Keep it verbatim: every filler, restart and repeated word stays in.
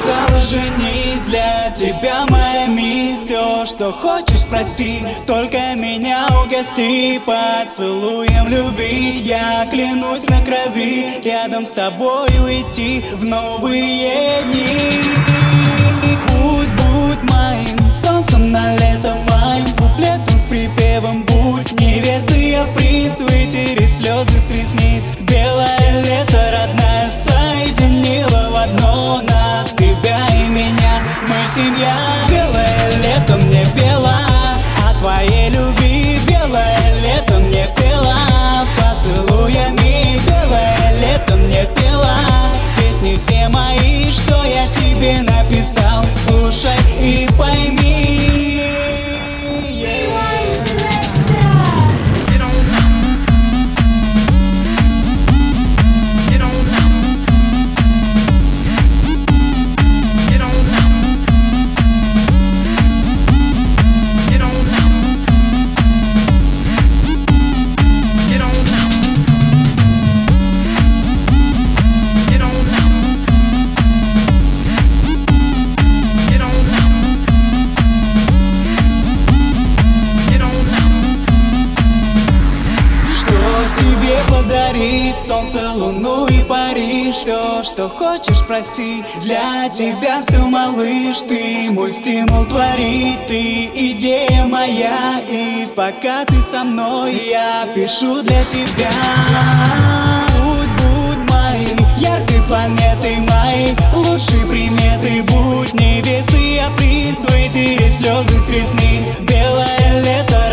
сказала, женись, для тебя моя мисс. Все, что хочешь, проси, только меня угости поцелуем любви. Я клянусь на крови рядом с тобою идти в новые дни. Будь, будь моим солнцем на лето, моим куплетом с припевом. Будь невестой, я принц, вытери слезы с ресниц. Белое лето, родная, соединила в одно нас, тебя и меня. Мы семья. Белое лето мне пела о твоей любви. Белое лето мне пела поцелуями. Белое лето мне пела песни все мои, что я тебе написал. Слушай и пойми. Тебе подарить солнце, луну и Париж. Все, что хочешь, проси, для тебя все, малыш. Ты мой стимул творить, ты идея моя. И пока ты со мной, я пишу для тебя. Будь, будь моей яркой планетой, моей лучшей приметой. Будь невестой, я принц, вытери слезы с ресниц. Белое лето,